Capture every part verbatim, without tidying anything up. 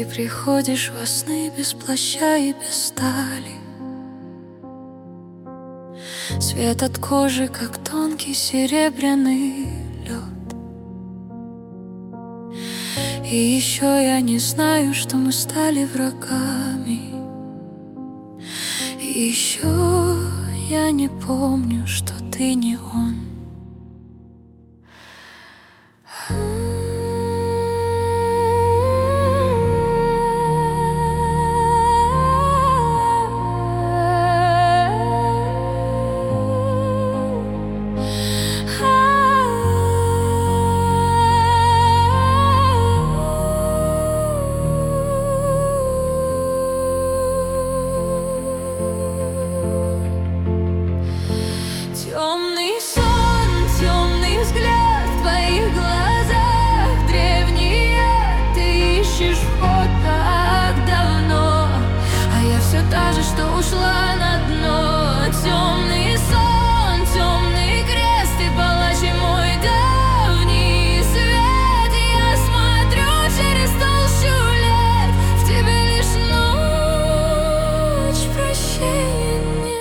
приходишь во сны без плаща и без стали. Свет от кожи, как тонкий серебряный лед. И еще я не знаю, что мы стали врагами. И еще я не помню, что ты не он. Темный сон, темный взгляд в твоих глазах древние. Ты ищешь вход так давно, а я все та же, что ушла на дно. Темный сон, темный крест, ты палач и мой давний свет. Я смотрю через толщу лет, в тебе лишь ночь, прощения нет.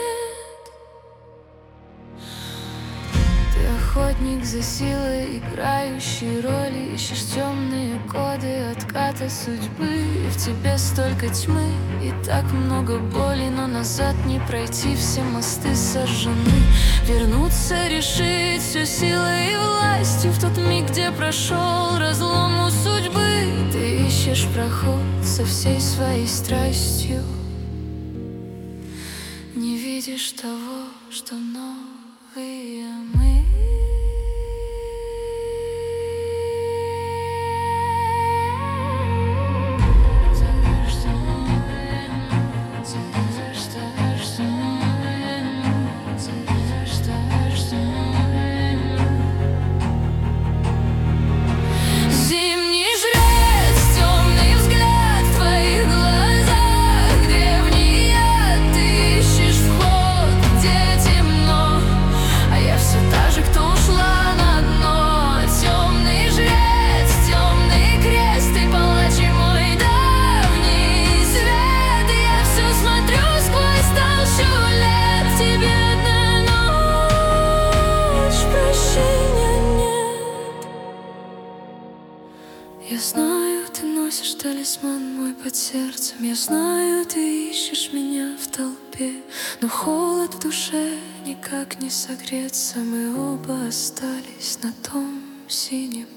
Ты охотник за силой, играющий роли. Ищешь темные коды отката судьбы. И в тебе столько тьмы и так много боли, но назад не пройти, все мосты сожжены. Вернуться, решить все силой и властью в тот миг, где прошел разлом у судьбы. Ты ищешь проход со всей своей страстью, не видишь того, что новые мы. Зимний жрец, темный взгляд в твоих глазах древние. Ты ищешь вход, где темно, а я все та же, кто ушла на дно. Темный жрец, темный крест, ты палач и мой давний свет. И я все смотрю сквозь толщу лет, в тебе одна ночь, прощения нет. Я знаю, ты носишь талисман мой под сердцем. Я знаю, ты ищешь меня в толпе, но холод в душе никак не согреться. Мы оба остались на том синем